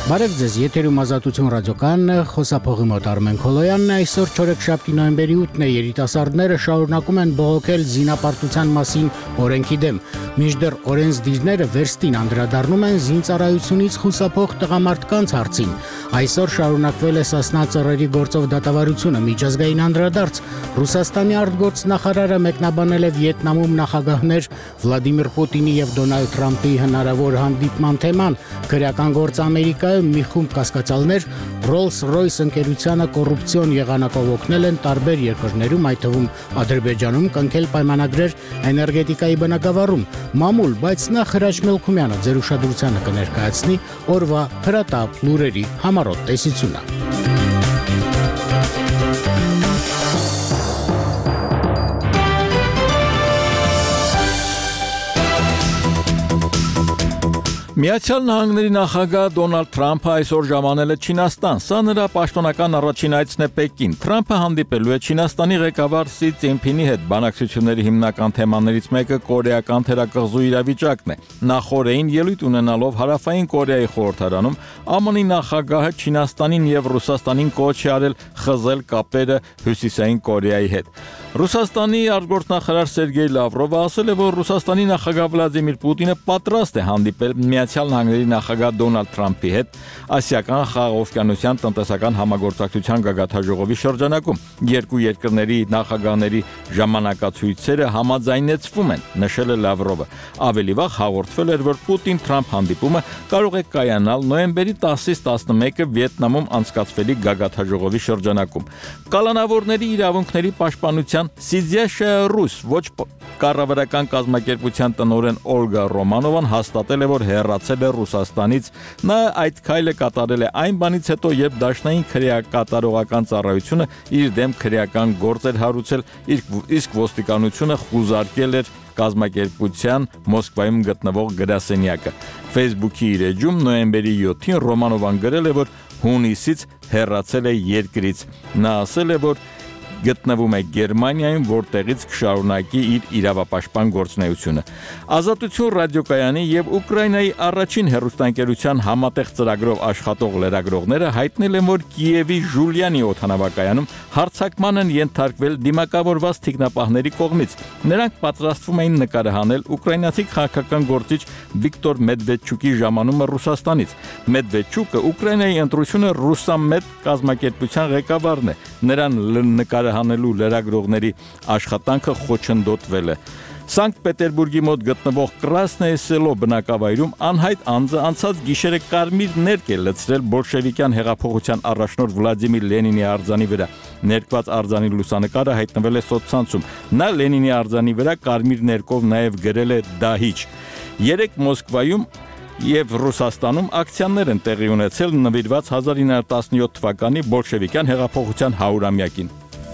Բարև ձեզ, եթերում Ազատություն ռադիոկայանն է, խոսափողի մոտ Արմեն Քոլոյանն է, այսօր չորեքշաբթի նոյեմբերի 8-ն է, երիտասարդները շարունակում են բողոքել զինապարտության մասին օրենքի դեմ, մինչդեռ օրենսդիրները վերստին անդրադառնում են զինծառայությունից խուսափող տղամարդկանց հարցին։ Այսօր շարունակվել է Սասնա ծռերի գործով դատավարությունը, միջազգային անդրադարձ, Ռուսաստանի արտգործնախարարը մեկնաբանել է Վիետնամում նախագահներ Վլադիմիր Պուտինի և Դոնալդ Թրամփի հնարավոր հանդիպման թեման, քրեական գործ Ամերիկայում մի խումբ կասկածյալներ Rolls-Royce ընկերությանը կոռուպցիոն եղանակով օգնել են տարբեր երկրներում, այդ թվում Ադրբեջանում կնքել պայմանագրեր էներգետիկայի բնագավառում։ Մամուլ, բայց նախ Հրաչ Մելքումյանը ձեր ուշադրությանը կներկայացնի օրվա հրատապ լուրերի համառոտ տեսությունը։ Միացյալ Նահանգների նախագահ Դոնալդ Թրամփը այսօր ժամանել է Չինաստան։ Սա նրա պաշտոնական առաջին այցն է Պեկին։ Թրամփը հանդիպելու է Չինաստանի ղեկավար Սի Ցզինփինի հետ։ Բանակցությունների հիմնական թեմաներից մեկը կորեական թերակղզու իրավիճակն է։ Նախորդին ելույթ ունենալով Հարավային Կորեայի խորհրդարանում ԱՄՆ-ի նախագահը Չինաստանին եւ Ռուսաստանին կոչ է արել խզել կապերը Հյուսիսային Կորեայի հետ։ Ռուսաստանի արտգործնախարար Սերգեյ Լավրովը ասել է, որ Ռուսաստանի նախագահ Վլադիմիր Պուտինը պատրաստ է հանդիպել Միացյալ Նահանգների նախագահ Դոնալդ Թրամփի հետ Ասիական խաղաղօվկիանոսյան տնտեսական համագործակցության գագաթնաժողովի շրջանակում։ Երկու երկրների նախագահների ժամանակացույցերը համաձայնեցվում են, նշել է Լավրովը։ Ավելի վաղ հաղորդվել էր, որ Պուտին-Թրամփ հանդիպումը կարող է կայանալ նոյեմբերի 10-ից 11-ը Վիետնամում անցկացվելիք գագաթնաժողովի շրջանակում։ Կալանավորների իրավունքների պաշտպանության Սիդզյաշա Ռուս ոչ կառավարական կազմակերպության տնօրեն Օլգա Ռոմանովան հաստատել է, որ հեռացել է Ռուսաստանից։ Նա այդ քայլը կատարել է այն բանից հետո, երբ Դաշնային քրեակատարողական ծառայությունը իր դեմ քրեական գործ էր հարուցել, իսկ ոստիկանությունը խուզարկել էր կազմակերպության Մոսկվայում գտնվող գրասենյակը։ Facebook-ի իր էջում նոյեմբերի 7-ին Ռոմանովան գրել է, որ հունիսից հեռացել է երկրից։ Նա ասել է, որ գտնվում է Գերմանիայում, որտեղից կշարունակի իր իրավապաշտպան գործունեությունը։ Ազատություն ռադիոկայանի եւ Ուկրաինայի առաջին հեռուստաընկերության համատեղ ծրագրով աշխատող լրագրողները հայտնել են, որ Կիևի Ժուլյանի օդանավակայանում հարձակման են ենթարկվել դիմակավորված թիկնապահների կողմից։ Նրանք պատրաստվում էին նկարահանել ուկրաինացի քաղաքական գործիչ Վիկտոր Մեդվեդչուկի ժամանումը Ռուսաստանից։ Մեդվեդչուկը Ուկրաինայի ընտրությունը Ռուսամետ կազմակերպության ղեկավարն է։ Նրան նկարահանելու լրագրողների աշխատանքը խոչընդոտվել է։ Սանկտ Պետերբուրգի մոտ գտնվող Կրասնոյե Սելո բնակավայրում անհայտ անձը անցած գիշերը կարմիր ներկ է լցրել բոլշևիկյան հեղափոխության առաջնորդ Վլադիմիր Լենինի արձանի վրա։ Ներկված արձանի լուսանկարը հայտնվել է սոցցանցում։ Նա Լենինի արձանի վրա կարմիր ներկով նաև գրել է «Դահիճ»։ Երեկ Մոսկվայում եւ Ռուսաստանում ակցիաներ են տեղի ունեցել նվիրված 1917 թվականի բոլշևիկյան հեղափոխության 100-ամյակին։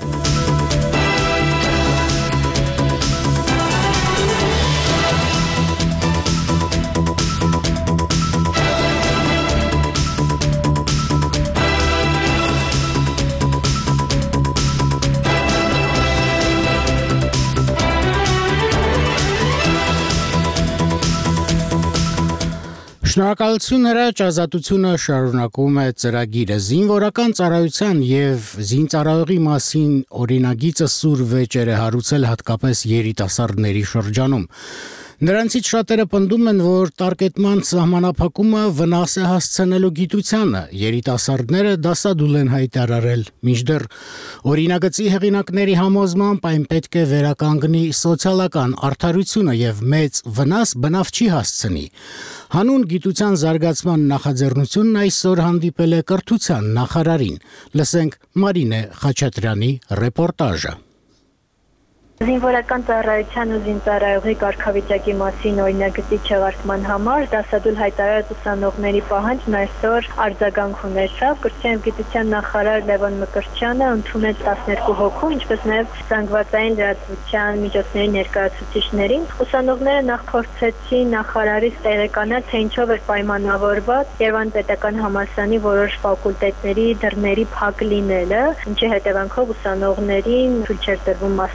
Շնորհակալություն Հրաչ, Ազատությունը շարունակում է ծրագիրը։ Զինվորական ծառայության եւ զինծառայողի մասին օրինագիծը սուր վեճեր է հարուցել հատկապես երիտասարդների շրջանում։ Նրանցից շատերը պնդում են, որ տարկետման սահմանափակումը վնաս է հասցնելու գիտությանը, երիտասարդները դասադուլ են հայտարարել, մինչդեռ օրինագծի հեղինակների համոզմամբ այն պետք է վերականգնի սոցիալական արդարությունը եւ մեծ վնաս բնավ չի հասցնի։ Հանուն գիտության զարգացման նախաձեռնությունն այսօր հանդիպել է կրթության նախարարին։ Լսենք Մարինե Խաչատրյանի ռեպորտաժը։ Զինվորական ծառայության ու զինծառայողի կարգավիճակի մասին օրինագծի չեղարկման համար դասադուլ հայտարարած ուսանողների պահանջն այսօր արձագանք ունեցավ։ Կրթության և գիտության նախարար Լևոն Մկրտչյանը ընդունեց 12 հոգու, ինչպես նաև զանգվածային լրատվության միջոցների ներկայացուցիչներին։ Ուսանողները նախ փորձեցին նախարարից տեղեկանալ, թե ինչով էր պայմանավորված Երևան պետական համալսարանի որոշ ֆակուլտետների դռների փակ լինելը, ինչի հետևանքով ուսանողներին թույլ չէր տրվում մասնակցել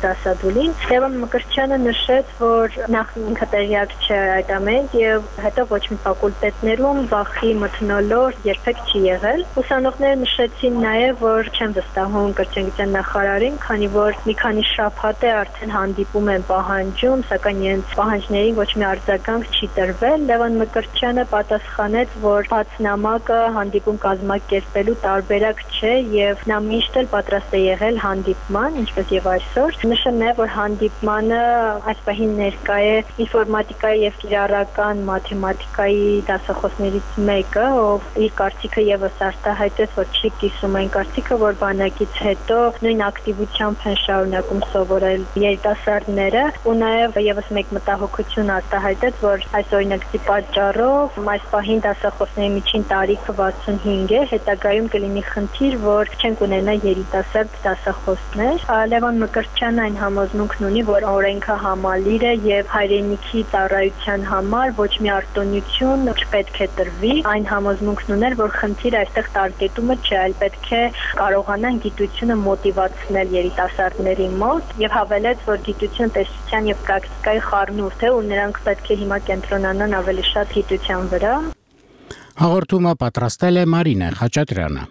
դասադուլին։ Լևոն Մկրտչյանը նշեց, որ նախ ինքը տեղյակ չէ այդ ամեն եւ հետո ոչ մի ֆակուլտետներում վախի մթնոլորտ երբեք չի եղել։ Ուսանողները նշեցին նաեւ, որ չեն վստահում կրթության նախարարին, քանի որ մի քանի շաբաթ է արդեն հանդիպում են պահանջում, սակայն իրենց պահանջներին ոչ մի արձագանք չի տրվել։ Լևոն Մկրտչյանը պատասխանեց, որ բաց նամակը հանդիպում կազմակերպելու տարբերակ չէ եւ նա միշտ էլ պատրաստ է եղել հանդիպման, ինչպես եւ այսօր։ Նշել է, որ հանդիպմանը այս պահին ներկա է ինֆորմատիկայի եւ կիրառական մաթեմատիկայի դասախոսներից մեկը, ով իր կարծիքը եւս արտահայտեց, որ չի կիսում այն կարծիքը, որ բանակից հետո նույն ակտիվությամբ են շարունակում սովորել երիտասարդները, ու նաեւ եւս մեկ մտահոգություն արտահայտեց, որ այս օրինակի պատճառով այս պահին դասախոսների միջին տարիքը 65 է, հետագայում կլինի խնդիր, որ չեն ունենա երիտասարդ դասախոսներ։ Լևոն Մկրտչյանը այն համոզմունքն ունի, որ օրենքը համալիր է եւ հայրենիքի ծառայության համար ոչ մի արտոնություն չպետք է տրվի։ Այն համոզմունքն ուներ, որ խնդիրը այստեղ տարկետումը չէ, այլ պետք է կարողանան գիտությունը մոտիվացնել երիտասարդների մոտ եւ հավելեց, որ գիտությունը տեսության եւ պրակտիկայի խառնուրդ է ու նրանք պետք է հիմա կենտրոնանան ավելի շատ գիտության վրա։ Հաղորդումը պատրաստել է Մարինե Խաչատրյանը։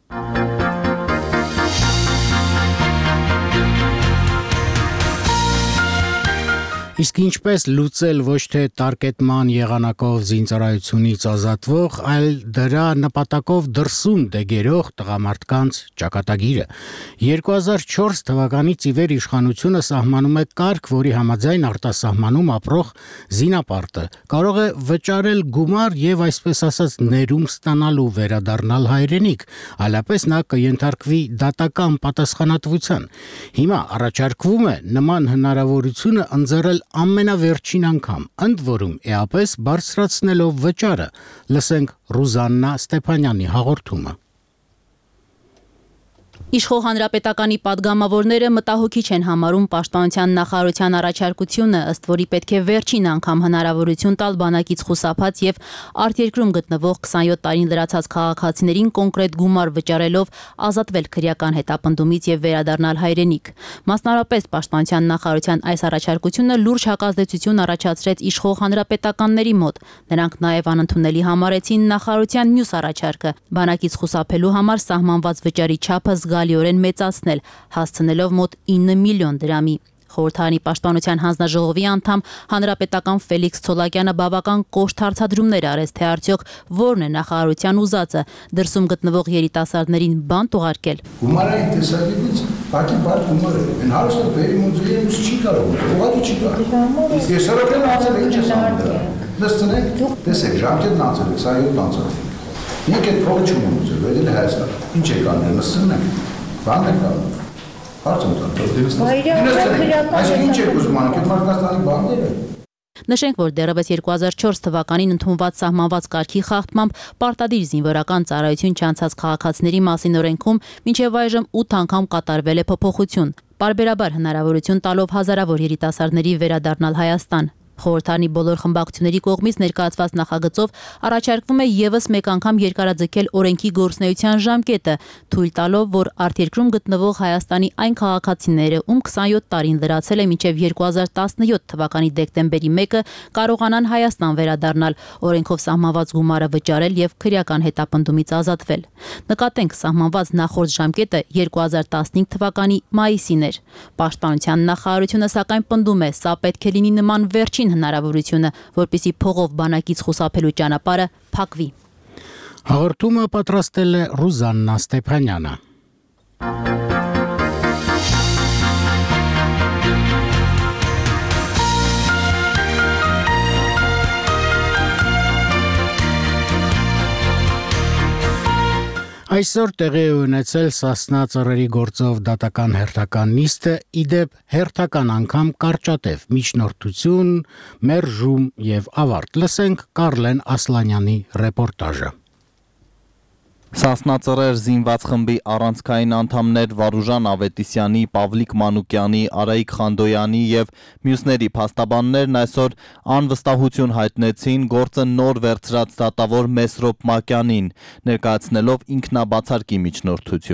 Իսկ ինչպես լուծել ոչ թե տարկետման եղանակով զինծառայությունից ազատվող, այլ դրա նպատակով դրսում դեգերող տղամարդկանց ճակատագիրը։ 2004 թվականից ի վեր իշխանությունը սահմանում է կարգ, որի համաձայն արտասահմանում ապրող զինապարտը կարող է վճարել գումար եւ այսպես ասած ներում ստանալու վերադառնալ հայրենիք, այլապես նա կընթարկվի դատական պատասխանատվության։ Հիմա առաջարկվում է նման հնարավորությունը ընձեռել ամենավերջին անգամ, ընդ որում էապես բարձրացնելով վճարը։ Լսենք Ռուզաննա Ստեփանյանի հաղորդումը։ Իշխող հանրապետականի падգամավորները մտահոգիչ են համարում պաշտպանության նախարարության առաջարկությունը, ըստ որի պետք է վերջին անգամ հնարավորություն տալ բանակից խուսափած եւ արտերկրում գտնվող 27 տարին լրացած քաղաքացիներին կոնկրետ գումար վճարելով ազատվել քրեական հետապնդումից եւ վերադառնալ հայրենիք։ Մասնավորապես պաշտպանության նախարարության այս առաջարկությունը լուրջ հակազդեցություն առաջացրեց իշխող հանրապետականների մոտ։ Նրանք նաեւ անընդունելի համարեցին նախարարության մյուս առաջարկը՝ բանակից խուսափելու համար սահմանված վճարի չափը զգալիորեն մեծացնել, հասցնելով մոտ 9 միլիոն դրամի։ Խորհրդարանի պաշտպանության հանձնաժողովի անդամ հանրապետական Ֆելիքս Ցոլակյանը բավական կոշտ հարցադրումներ արեց, թե արդյոք որն է նախարարության ուզածը՝ դրսում գտնվող երիտասարդներին բան ուղարկել։ Գումարային տեսակետից բակի բարդ գումար է։ Այն հարստը բերի մոդուլերից չի կարող, ուղղակի չի կարող։ Իսկ Սարոկյանն անցել է ինչ է սանում դրա։ Լսցնեք, տեսեք, ժամկետն անցել է, 27 անցել է։ Մենք այդ փողը չունենք ուզել, վերել է Հայաստան։ Ինչ է կանել, լսցնեք։ Բան է կանել։ Նշենք, որ դեռևս 2004 թվականին ընդունված սահմանված կարգի խախտմամբ պարտադիր զինվորական ծառայություն չանցած քաղաքացիների մասին օրենքում մինչև այժմ 8 անգամ կատարվել է փոփոխություն, պարբերաբար հնարավորություն տալով հազարավոր երիտասարդների վերադառնալ Հայաստան։ Խորհրդարանի բոլոր խմբակցությունների կողմից ներկայացված նախագծով առաջարկվում է եւս մեկ անգամ երկարաձգել օրենքի գործունեության ժամկետը, թույլ տալով, որ արտերկրում գտնվող Հայաստանի այն քաղաքացիները, ում 27 տարին լրացել է մինչև 2017 թվականի դեկտեմբերի 1-ը, կարողանան Հայաստան վերադառնալ, օրենքով սահմանված գումարը վճարել եւ քրեական հետապնդումից ազատվել։ Նկատենք, սահմանված նախորդ ժամկետը 2015 թվականի մայիսին էր։ Պաշտպանության նախարարությունը սակայն պնդում է, սա պետք է լինի նման վերջին հնարավորությունը, որպեսզի փողով բանակից խուսափելու ճանապարհը փակվի։ Հաղորդումը պատրաստել է Ռուզաննա Ստեփանյանը։ Այսօր տեղի է ունեցել Սասնա ծռերի գործով դատական հերթական նիստը, իդեպ հերթական անգամ կարճատև, միջնորդություն, մերժում եւ ավարտ։ Լսենք Կարլեն Ասլանյանի ռեպորտաժը։ Սասնա ծռեր զինված խմբի առանցքային անդամներ Վարուժան Ավետիսյանի, Պավլիկ Մանուկյանի, Արայիկ Խանդոյանի եւ մյուսների փաստաբաններն այսօր անվստահություն հայտնեցին գործը նոր վերցրած դատավոր Մեսրոպ Մակյանին, ներկայացնելով ինքնաբացարկի միջնորդություն։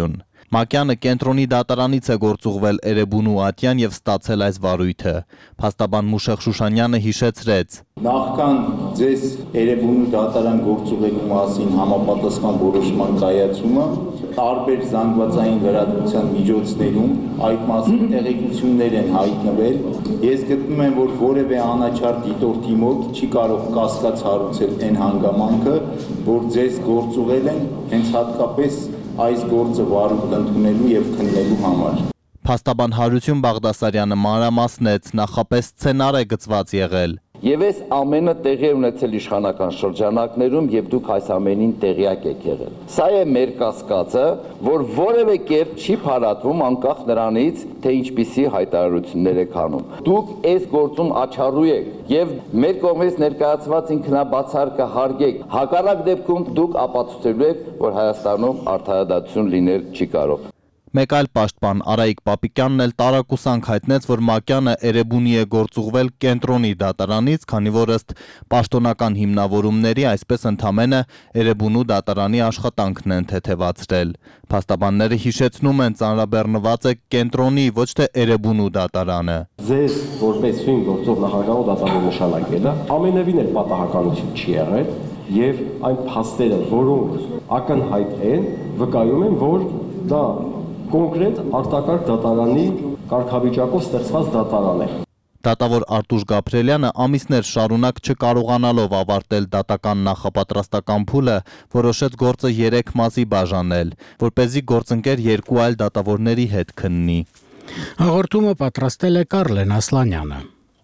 Մակյանը կենտրոնի դատարանից է գործուղվել Էրեբունու ատյան եւ ստացել այս վարույթը։ Փաստաբան Մուշեղ Շուշանյանը հիշեցրեց. Նախքան ձեզ Էրեբունու դատարան գործուղելու մասին համապատասխան որոշման կայացումը տարբեր զանգվածային լրատվության միջոցներում այդ մասին տեղեկություններ են հայտնվել։ Ես գտնում եմ, որ որևէ անաչառ դիտորդի մոտ չի կարող կասկած հարուցել այն հանգամանքը, որ ձեզ գործուղել են հենց հատկապես այս գործը վարույթ ընդունելու եւ քննելու համար։ Փաստաբան Հարություն Բաղդասարյանը մանրամասնեց, նախապես սցենար է գծված եղել։ Եվ այս ամենը տեղի ունեցել իշխանական շրջանակներում եւ դուք այս ամենին տեղյակ եք եղել։ Սա է մեր կասկածը, որ որևէ կերպ չի փարատվում անկախ նրանից, թե ինչպիսի հայտարարություններ եք անում։ Դուք այս գործում աչառու եք եւ մեր կողմից ներկայացված ինքնաբացարկը հարգեք։ Հակառակ դեպքում դուք ապացուցելու եք, որ Հայաստանում արդարադատություն լինել չի կարող։ Մեկ այլ պաշտպան Արայիկ Պապիկյանն էլ տարակուսանք հայտնեց, որ Մակյանը Էրեբունի է գործուղվել կենտրոնի դատարանից, քանի որ ըստ պաշտոնական հիմնավորումների այսպես ընդամենը Էրեբունու դատարանի աշխատանքն են թեթևացրել։ Փաստաբանները հիշեցնում են, ծանրաբեռնված է կենտրոնի, ոչ թե Էրեբունու դատարանը։ Ձեզ որպես ֆիլմ գործող նախագահ դատարանի նշանակելը ամենևին էլ պատահականություն չի եղել եւ այն փաստերը, որոնք ակնհայտ են, վկայում են, որ դա կոնկրետ արտակարգ դատարանի կարգավիճակով ստեղծված դատարան է։ Դատավոր Արտուշ Գաբրելյանը ամիսներ շարունակ չկարողանալով ավարտել դատական նախապատրաստական փուլը, որոշեց գործը 3 մասի բաժանել, որպեսզի գործընկեր 2 այլ դատավորների հետ քննի։ Հաղորդումը պատրաստել է Կարլեն Ասլանյանը։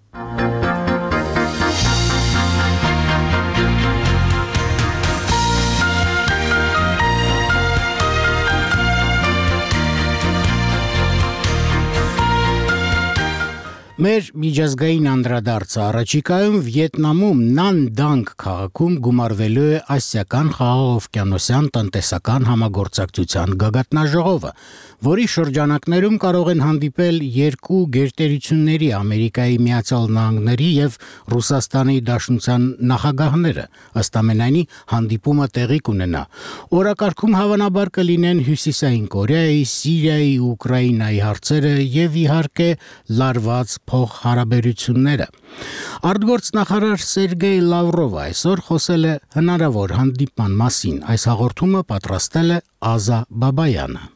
Մեր միջազգային անդրադարձը առաջիկայում Վիետնամում Նան Դանգ քաղաքում գումարվելու է ասիական խաղաղօվկիանոսյան տնտեսական համագործակցության գագաթնաժողովը, որի շրջանակներում կարող են հանդիպել երկու գերտերությունների Ամերիկայի Միացյալ Նահանգների եւ Ռուսաստանի Դաշնության նախագահները, ըստ ամենայնի հանդիպումը տեղի կունենա։ Օրակարգում հավանաբար կլինեն Հյուսիսային Կորեայի, Սիրիայի ու Ուկրաինայի հարցերը եւ իհարկե լարված փոխհարաբերությունները։ Արտգործնախարար Սերգեյ Լավրովը այսօր խոսել է հնարավոր հանդիպման մասին։ Այս հաղորդումը պատրաստել է Ազա Բաբայանը։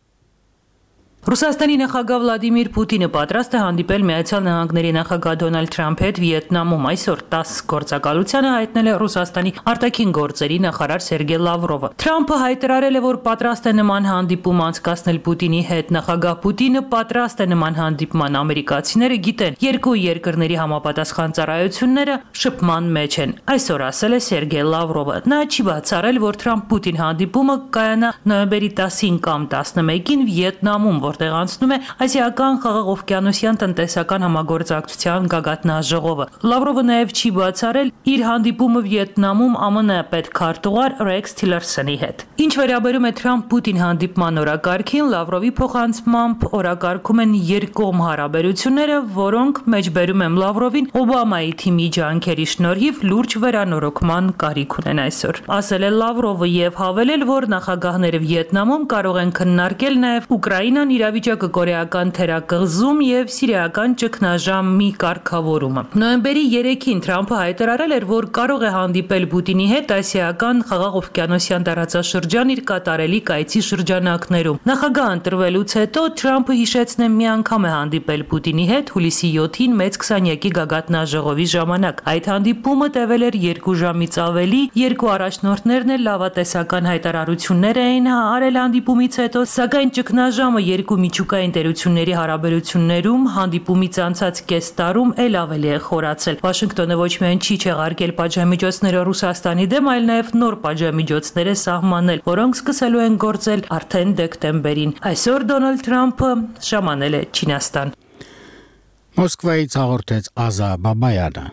Ռուսաստանի նախագահ Վլադիմիր Պուտինը պատրաստ է հանդիպել Միացյալ Նահանգների նախագահ Դոնալդ Թրամփի հետ Վիետնամում։ Այսօր 10 գործակալությանը հայտնել է Ռուսաստանի արտաքին գործերի նախարար Սերգեյ Լավրովը։ Թրամփը հայտարարել է, որ պատրաստ է նման հանդիպում անցկացնել Պուտինի հետ։ Նախագահ Պուտինը պատրաստ է նման հանդիպման, ամերիկացիները գիտեն, երկու երկրների համապատասխան ծառայությունները շփման մեջ են։ Այսօր ասել է Սերգեյ Լավրովը։ Նա չի բացառել, որ Թրամփ-Պուտին հանդիպումը կայանա նոյեմբերի 10-ին կամ 11-ին Վիետնամում, որտեղ անցնում է ասիական խաղաղօվկիանոսյան տնտեսական համագործակցության գագաթնաժողովը։ Լավրովը նաև չի բացառել իր հանդիպումը Վիետնամում ԱՄՆ պետքարտուղար Ռեքս Թիլերսոնի հետ։ Ինչ վերաբերում է Թրամփ-Պուտին հանդիպման օրակարգին, Լավրովի փոխանցմամբ օրակարգում են երկկողմ հարաբերությունները, որոնք մեջբերում են Լավրովին Օբամայի թիմի ջանքերի շնորհիվ լուրջ վերանորոգման կարիք ունեն այսօր։ Ասել է Լավրովը եւ հավելել, որ նախագահները Վիետնամում կարող են քննարկել նաև Ուկրաինան իրավիճակը կորեական թերակղզում եւ սիրիական ճգնաժամի կարգավորումը։ Նոյեմբերի 3-ին Թրամփը հայտարարել էր, որ կարող է հանդիպել Պուտինի հետ ասիական խաղաղօվկիանոսյան տարածաշրջան իր կատարելի կայցի շրջանակներում։ Նախագահ ընտրվելուց հետո Թրամփը հիշեցնե մի անգամ է հանդիպել Պուտինի հետ հուլիսի 7-ին մեծ 20-յակի գագաթնաժողովի ժամանակ։ Այդ հանդիպումը տևել էր 2 ժամից ավելի, երկու առաջնորդներն էլ լավատեսական հայտարարություններ էին արել հանդիպումից հետո, սակայն ճգնաժամը երկու միջուկային տերությունների հարաբերություններում հանդիպումից անցած կես տարում էլ ավելի է խորացել։ Վաշինգտոնը ոչ միայն չի չեղարկել պատժամիջոցները Ռուսաստանի դեմ, այլ նաև նոր պատժամիջոցներ է սահմանել, որոնք սկսելու են գործել արդեն դեկտեմբերին։ Այսօր Դոնալդ Թրամփը ժամանել է Չինաստան։ Մոսկվայից հաղորդեց Ազա Բաբայանը։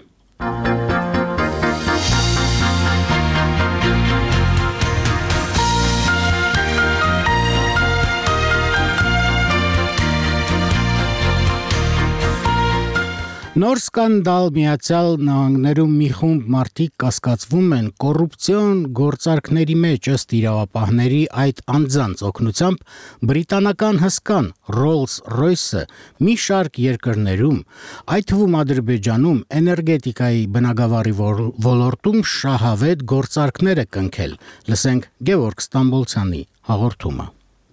Նոր սկանդալ Միացյալ Նահանգներում մի խումբ մարդիկ կասկածվում են կոռուպցիոն գործարքների մեջ ըստ իրավապահների այդ անձանց օգնությամբ բրիտանական հսկան Rolls-Royce-ը մի շարք երկրներում, այդ թվում Ադրբեջանում էներգետիկայի բնագավառի ոլորտում շահավետ գործարքներ է կնքել։ Լսենք Գևորգ Ստամբոլցյանի հաղորդումը։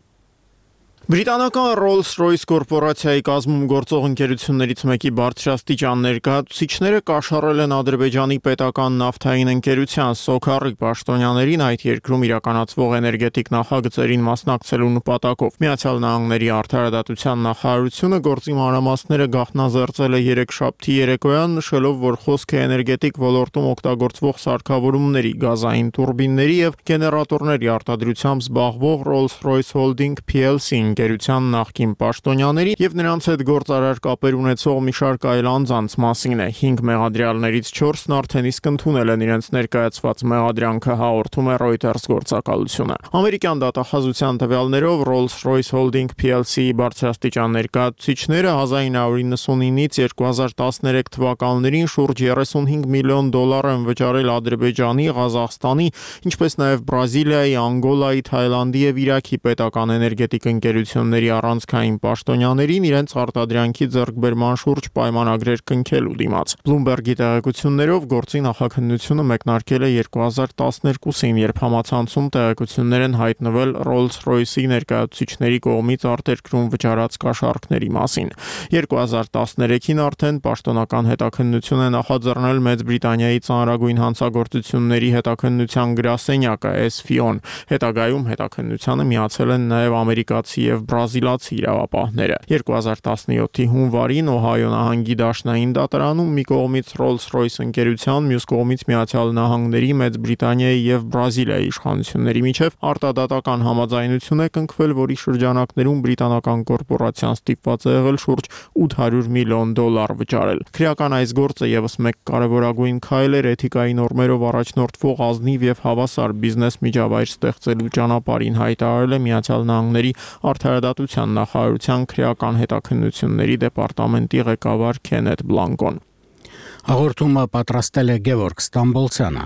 Բրիտանական Rolls-Royce կորպորացիայի կազմում գործող ընկերություններից մեկի բարձրաստիճան ներկայացուցիչները կաշառել են Ադրբեջանի պետական նավթային ընկերության Սոքարի պաշտոնյաներին այդ երկրում իրականացվող էներգետիկ նախագծերին մասնակցելու նպատակով։ Միացյալ Նահանգների արդարադատության նախարարությունը գործի մանրամասները գաղտնազերծել է երեքշաբթի երեկոյան, նշելով, որ խոսք է էներգետիկ ոլորտում օգտագործվող սարքավորումների, գազային տուրբինների եւ գեներատորների արտադրությամբ զբաղվող Rolls-Royce Holding PLC ընկերության նախկին պաշտոնյաների եւ նրանց հետ գործարար կապեր ունեցող մի շարք այլ անձանց մասին է։ 5 մեղադրյալներից 4-ն արդեն իսկ ընդունել են իրենց ներկայացված մեղադրանքը, հաղորդում է Reuters գործակալությունը։ Ամերիկյան դատախազության տվյալներով Rolls-Royce Holding PLC-ի բարձրաստիճան ներկայացուցիչները 1999-ից 2013 թվականներին շուրջ $35 միլիոն են վճարել Ադրբեջանի, Ղազախստանի, ինչպես նաեւ Բրազիլիայի, Անգոլայի, Թայլանդի եւ Իրաքի պետական էներգետիկ ընկերությունների առանցքային պաշտոնյաներին իրենց արտադրանքի ձեռքբերման շուրջ պայմանագրեր կնքելու դիմաց։ Bloomberg-ի տեղեկություններով գործի նախաքննությունը մեկնարկել է 2012-ին, երբ համացանցում տեղեկություններ են հայտնվել Rolls-Royce-ի ներկայացուցիչների կողմից արտերկրում վճարած կաշառքների մասին։ 2013-ին արդեն պաշտոնական հետաքննություն է նախաձեռնել Մեծ Բրիտանիայի ծանրագույն հանցագործությունների հետաքննության գրասենյակը SFIO-ն։ Հետագայում հետաքննությանը միացել են նաև ամերիկացի եւ բրազիլացի իրավապահները։ 2017-ի հունվարին Օհայո նահանգի դաշնային դատարանում մի կողմից Rolls-Royce ընկերության, մյուս կողմից Միացյալ Նահանգների, Մեծ Բրիտանիայի եւ Բրազիլիայի իշխանությունների միջև արտադատական համաձայնություն է կնքվել, որի շրջանակներում բրիտանական կորպորացիան ստիպված է եղել շուրջ $800 միլիոն վճարել։ Քրեական այս գործը եւս մեկ կարևորագույն քայլ էր էթիկայի նորմերով առաջնորդվող ազնիվ եւ հավասար բիզնես միջավայր ստեղծելու ճանապարհին, հայտարարել է Միացյալ Նահանգների արդարադատության նախարարության քրեական հետաքննությունների դեպարտամենտի ղեկավար Քենեթ Բլանկոն։ Հաղորդումը պատրաստել է Գևորգ Ստամբոլցյանը։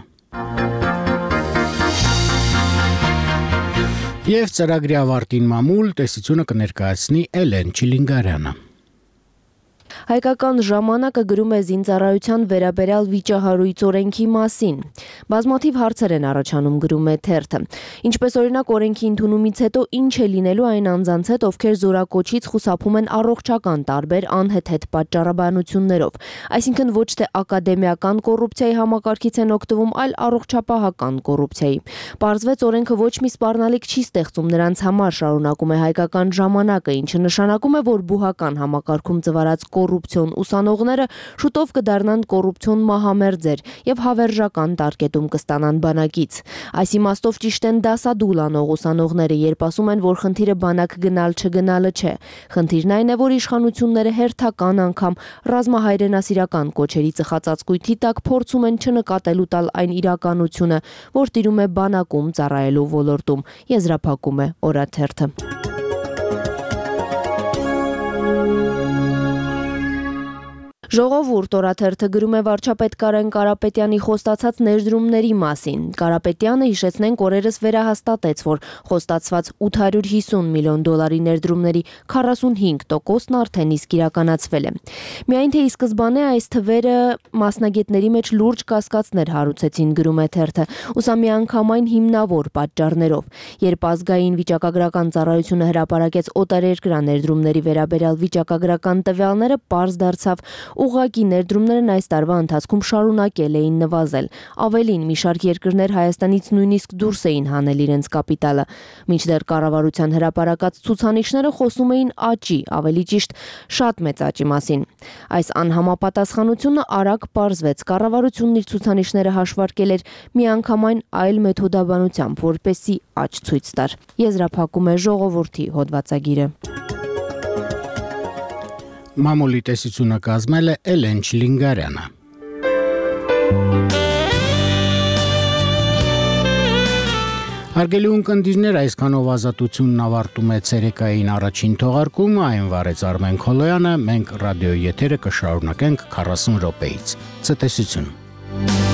Եվ ծրագրի ավարտին մամուլ տեսությունը կներկայացնի Էլեն Չիլինգարյանը։ Հայկական ժամանակը գրում է զինծառայության վերաբերյալ վիճահարույց օրենքի մասին։ Բազմաթիվ հարցեր են առաջանում, գրում է թերթը։ Ինչպես օրինակ օրենքի ընդունումից հետո ինչ է լինելու այն անձանց հետ, ովքեր զորակոչից խուսափում են առողջական տարբեր անհեթեթ պատճառաբանություններով, այսինքն ոչ թե ակադեմիական կոռուպցիայի համակարգից են օգտվում, այլ առողջապահական կոռուպցիայի։ Պարզվեց օրենքը ոչ մի սպառնալիք չի ստեղծում նրանց համար, շարունակում է Հայկական ժամանակը, ինչը նշանակում է, որ բուհական համակարգում ծվարած կոռուպցիոն ուսանողները շուտով կդառնան կոռուպցիոն մահամերձեր եւ հավերժական տարկետում կստանան բանակից։ Այս իմաստով ճիշտ են դասադուլ անող ուսանողները, երբ ասում են, որ խնդիրը բանակ գնալ չգնալը չէ։ Խնդիրն այն է, որ իշխանությունները հերթական անգամ ռազմահայրենասիրական կոչերի ծխածածկույթի տակ փորձում են չնկատելու տալ այն իրականությունը, որ տիրում է բանակում ծառայելու ոլորտում, եզրափակում է օրաթերթը։ Ժողովուրդ օրաթերթը գրում է վարչապետ Կարեն Կարապետյանի խոստացած ներդրումների մասին։ Կարապետյանը, հիշեցնենք, օրերս վերահաստատեց, որ խոստացված $850 միլիոն ներդրումների 45%-ն արդեն իսկ իրականացվել է։ Միայն թե ի սկզբանե այս թվերը մասնագետների մեջ լուրջ կասկածներ հարուցեցին, գրում է թերթը, ուսա միանգամայն հիմնավոր պատճառներով։ Երբ ազգային վիճակագրական ծառայությունը հրապարակեց օտարերկրյա ներդրումների վերաբերյալ վիճակագրական տվյալները, պարզ դարձավ, ուղղակի ներդրումներն այս տարվա ընթացքում շարունակել էին նվազել։ Ավելին, մի շարք երկրներ Հայաստանից նույնիսկ դուրս էին հանել իրենց կապիտալը։ Մինչդեռ կառավարության հրապարակած ցուցանիշները խոսում էին աճի, ավելի ճիշտ շատ մեծ աճի մասին։ Այս անհամապատասխանությունը արագ պարզվեց։ Կառավարությունն իր ցուցանիշները հաշվարկել էր միանգամայն այլ մեթոդաբանությամբ, որպեսզի աճ ցույց տար։ Եզրափակում է Ժողովրդի հոդվածագիրը։ Մամուլի տեսությունը կազմել է Էլեն Չիլինգարյանը։ Հարգելի ունկնդիրներ, այսքանով ազատությունն ավարտում է ցերեկային առաջին թողարկումը, այն վարեց Արմեն Քոլոյանը, մենք ռադիոյի եթերը կշարունակենք 40 րոպեից։ Ցտեսություն։